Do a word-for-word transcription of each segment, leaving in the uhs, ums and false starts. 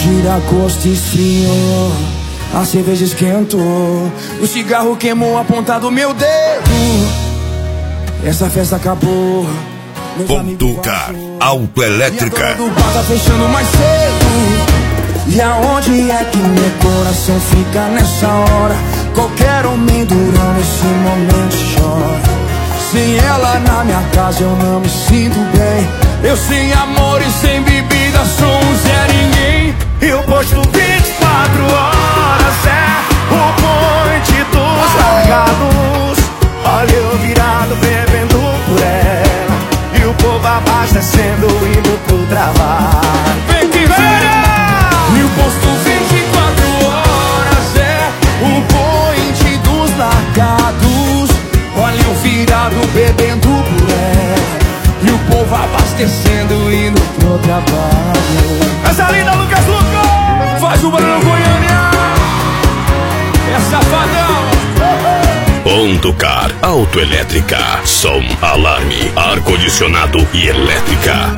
tira gosto e esfriou, a cerveja esquentou, o cigarro queimou a ponta do meu dedo. Essa festa acabou. Pontucar Autoelétrica. E a dona do bar tá fechando mais cedo. E aonde é que meu coração fica nessa hora? Qualquer homem durante esse momento chora. Sem ela na minha casa eu não me sinto bem. Eu sem amor e sem bebida sou um Zé Ninguém. E o posto vinte e quatro horas é o point dos largados. Olha eu virado bebendo por ela, e o povo abastecendo indo pro trabalho. Vem que vem! E o posto vinte e quatro horas é o point dos largados. Olha eu virado bebendo por ela, e o povo abastecendo indo pro trabalho. Essa linda Lucas Luco! Faz o barulho Goiânia! É safadão! Pontucar Autoelétrica. Som, alarme, ar-condicionado e elétrica.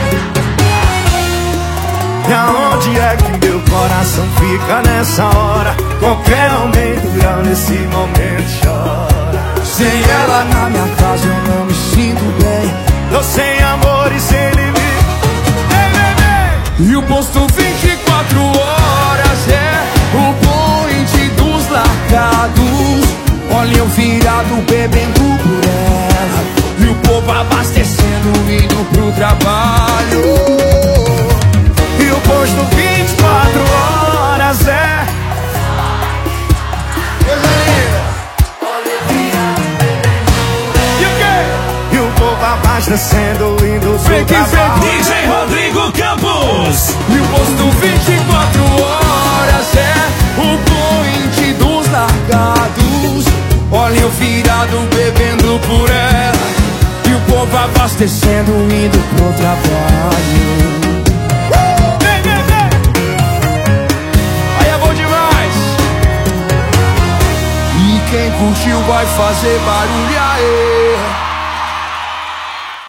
E aonde é que meu coração fica nessa hora? Qualquer homem durante esse momento chora. Sem ela na minha casa eu não me sinto bem. Tô sem amor e sem limite. Ei, bebê! E o posto vinte e quatro horas é o point dos largados. Olha eu virado bebendo por ela, e o povo abastecendo indo pro trabalho. E o posto vinte e quatro horas é E o quê? E o povo abastecendo indo pro trabalho. D J Rodrigo Campos. E o posto vinte e quatro horas é o point dos largados. Olha eu virado bebendo por ela, e o povo abastecendo indo pro trabalho. uh! Vem, vem, vem! Aí é bom demais. E quem curtiu vai fazer barulho aí.